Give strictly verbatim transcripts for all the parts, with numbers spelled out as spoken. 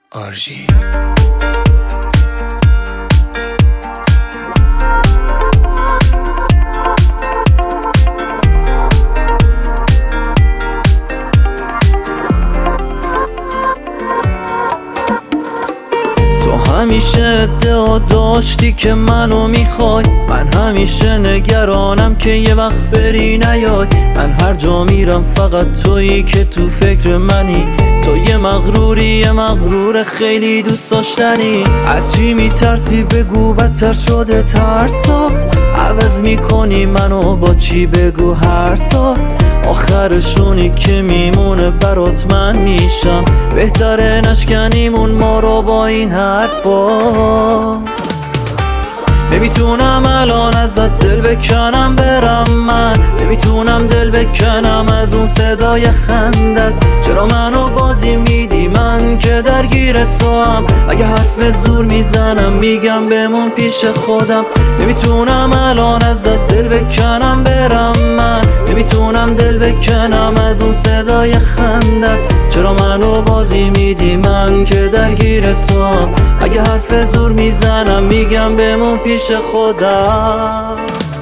آرژی همیشه ادعا داشتی که منو میخوای، من همیشه نگرانم که یه وقت بری نیای. من هر جا میرم فقط تویی که تو فکر منی، تو یه مغروری یه مغرور خیلی دوست داشتنی. از چی میترسی بگو، بدتر شده ترسات. عوض میکنی منو با چی بگو هر سال، آخرشونی که میمونه برات من میشم. بهتره نشکنیمون ما رو با این حرفات. نمیتونم الان ازت دل بکنم برم، من نمیتونم دل بکنم از اون صدای خندت. چرا منو بازی میدی من که درگیر تو هم؟ اگه حرف زور میزنم میگم بمون پیش خودم. نمیتونم الان ازت دل بکنم برم، من نمیتونم دل بکنم از اون صدای خندت. چرا منو بازی میدی من که درگیر تو هم؟ اگه حرف زور میزنم میگم بمون پیش خودم.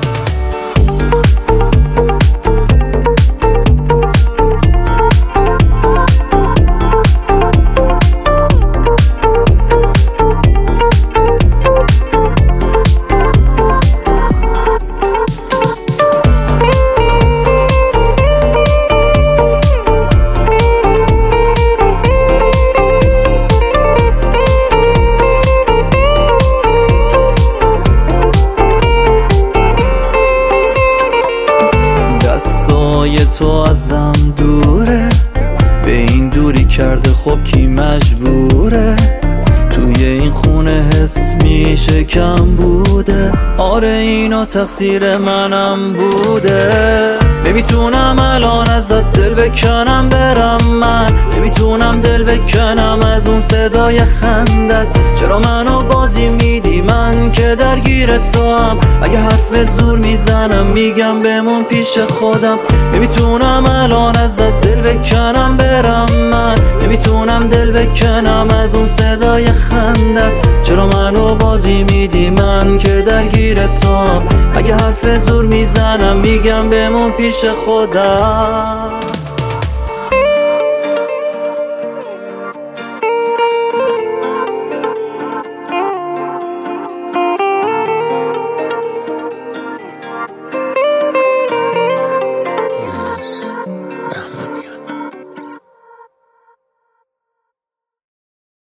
تو ازم دوره، به این دوری کرده خب کی مجبوره؟ توی این خونه حس میشه کم بوده، آره اینا تقصیر منم بوده. نمیتونم الان ازت دل بکنم برم، من نمیتونم دل بکنم از اون صدای خندت. چرا منو بازی میدی من که درگیر تو هم؟ اگه حرف زور میزنم میگم بمون پیش خودم. نمیتونم الان ازت دل بکنم برم، من نمیتونم دل بکنم از اون صدای خندت. چرا منو بازی میدی من که درگیر تو هم؟ اگه حرف زور میزنم میگم بمون پیش خودم.